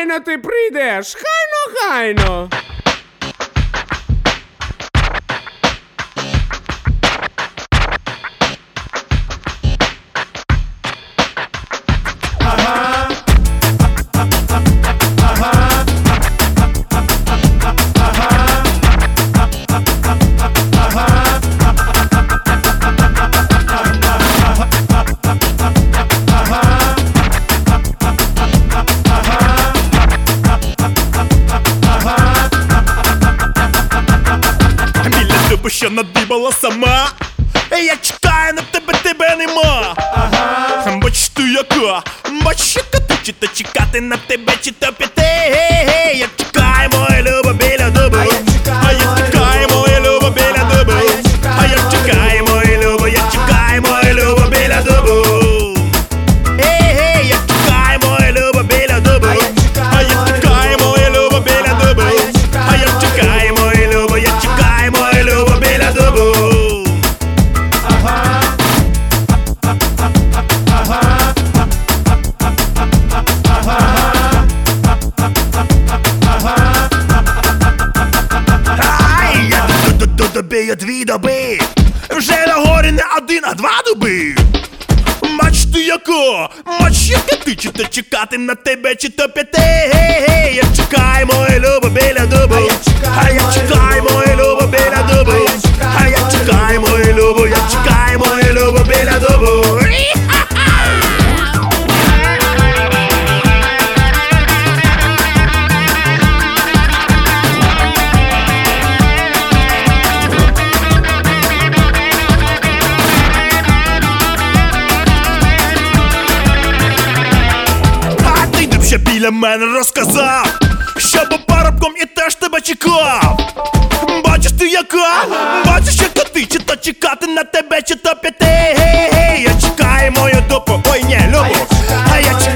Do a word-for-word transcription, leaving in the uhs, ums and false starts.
хайно ти прийдеш, хайно, хайно. Бо що надибала сама, я чекаю на тебе, тебе нема. Ага. Бач ти яка, бач яка ти, чи то чекати на тебе, чи то піти. Гей-гей, я чекаю, моя люба, біля дуба. А я чекаю, моя люба, біля дуба. А я чекаю, моя люба, я чекаю, моя люба, біля дуба. Гей-гей, я чекаю, моя люба, біля дуба. А я чекаю, моя люба, біля дуба. А я чекаю, моя люба, я чекаю, моя люба, біля дуба. Ай, я до добію дві доби. Вже на горі не один, а два доби. Мач ти яка, мач яка ти, чи то чекати на тебе, чи то піти. Гей-гей, я чекаю, моя люба, біля дуба. А я чекаю, моя люба, біля дуба. А я чекаю, моя люба, я чекаю, моя люба, біля дуба. Ще біля мене розказав, що був парубком і теж тебе чекав. Бачиш ти яка, бачиш яка ти, чи то чекати на тебе, чи то піти. Гей-гей, я чекаю мою дупу, ой не, любу. А я чекаю